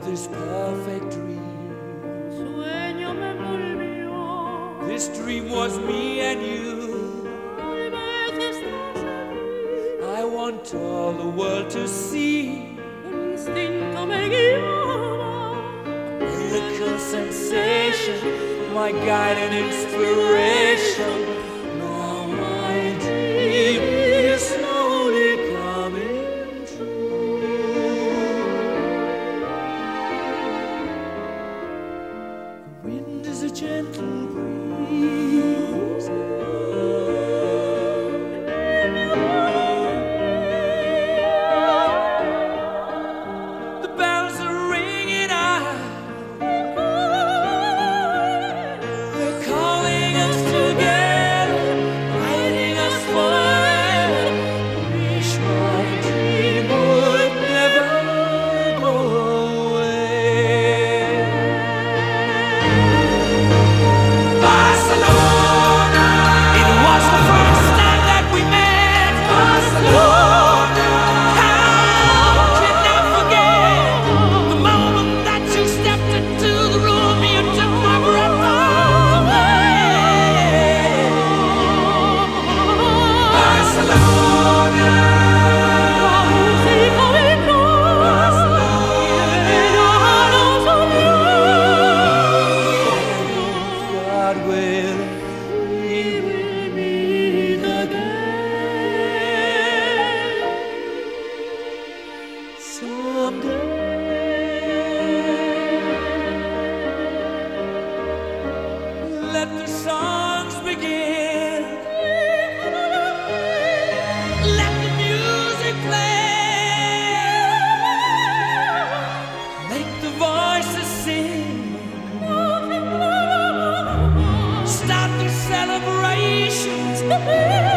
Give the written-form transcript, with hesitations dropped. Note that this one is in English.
this perfect dream. Sueño me envolvió. This dream was me and you. Tal vez estás aquí. I want all the world to see. El instinto me guiaba. Miracle sensation, my guide and inspiration. Now my dream is slowly coming true. The wind is a gentle breeze. The bells are ringing out. They're calling us together, guiding us forever. Wish my dream would never go away. Barcelona. It was the first time that we met. Barcelona. How can I forget the moment that you stepped into the room? You took my breath away. Barcelona. Música del God will, we will meet again someday. Let the songs begin. Let the music play. Make the voices sing. Start the celebrations.